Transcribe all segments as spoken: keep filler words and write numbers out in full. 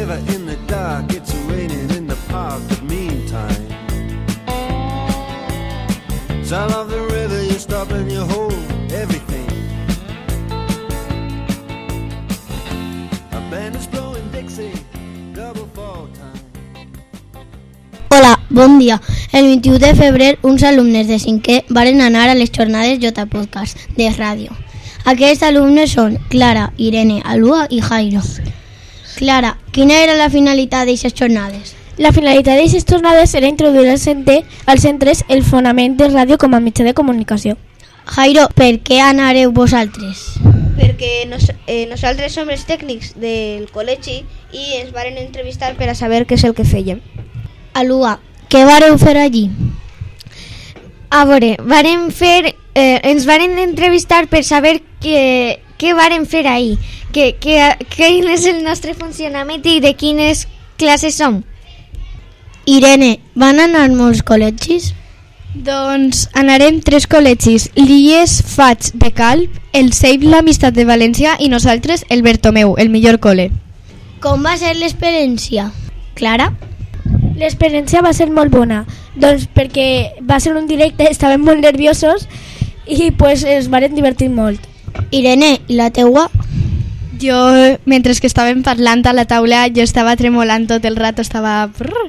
shiver in the dark. It's raining in the park, but meantime, sound of the river, you stop and you hold everything. A band is blowing Dixie, double fall time. Hola, bon dia. El vint-i-u de febrer, uns alumnes de cinquè varen anar a les jornades J Podcast de ràdio. Aquests alumnes són Clara, Irene, Alua i Jairo. Clara, quina era la finalitat d'aquestes jornades? La finalitat d'aquestes jornades era introduir als centres, als centres el fonament de ràdio com a mitjà de comunicació. Jairo, per què anareu vosaltres? Perquè nos, eh, nosaltres som els tècnics del col·legi i ens varen entrevistar per a saber què és el que fèiem. Alua, què vareu fer allí? A veure, varen fer, eh, ens varen entrevistar per saber què, què varen fer ahir, que, que, quin és el nostre funcionament i de quines classes som. Irene, van anar molts col·legis? Doncs anarem tres col·legis, l'I E S Faig de Calp, el Save l'Amistat de València i nosaltres el Bertomeu, el millor col·le. Com va ser l'experiència? Clara? L'experiència va ser molt bona, doncs perquè va ser un directe, estàvem molt nerviosos i pues, ens varen divertir molt. Irene, i la teua? Jo, mentre que estàvem parlant a la taula, jo estava tremolant tot el rato, estava...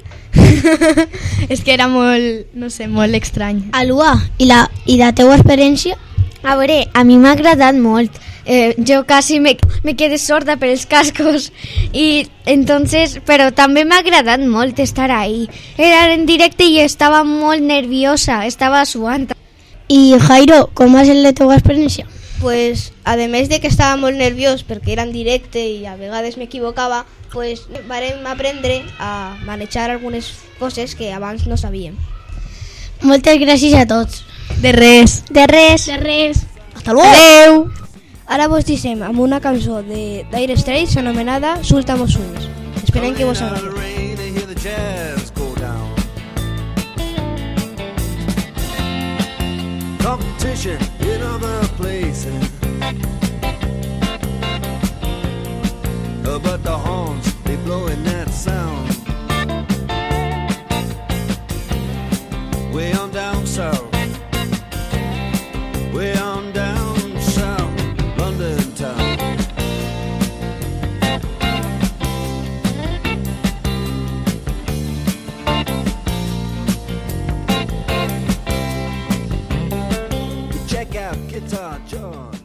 És que era molt, no sé, molt estrany. Alua, i la, i la teua experiència? A veure, a mi m'ha agradat molt. Eh, jo quasi me, me quedé sorda per els cascos i entonces, però també m'ha agradat molt estar ahí. Era en directe i estava molt nerviosa, estava suant. I Jairo, com va ser la teua experiència? Pues, a més de que estava molt nerviós perquè era en directe i a vegades m'equivocava, pues vàrem aprendre a manejar algunes coses que abans no sabíem. Moltes gràcies a tots. De res. De res. De res. Hasta luego. Adeu. Ara vos deixem amb una cançó de Dire Straits anomenada Súltamos Sueños. Esperem que vos agradi. Competition in other places, oh, but the horns, they blowing that sound way on down south, way on down south, London town. Check out Guitar George.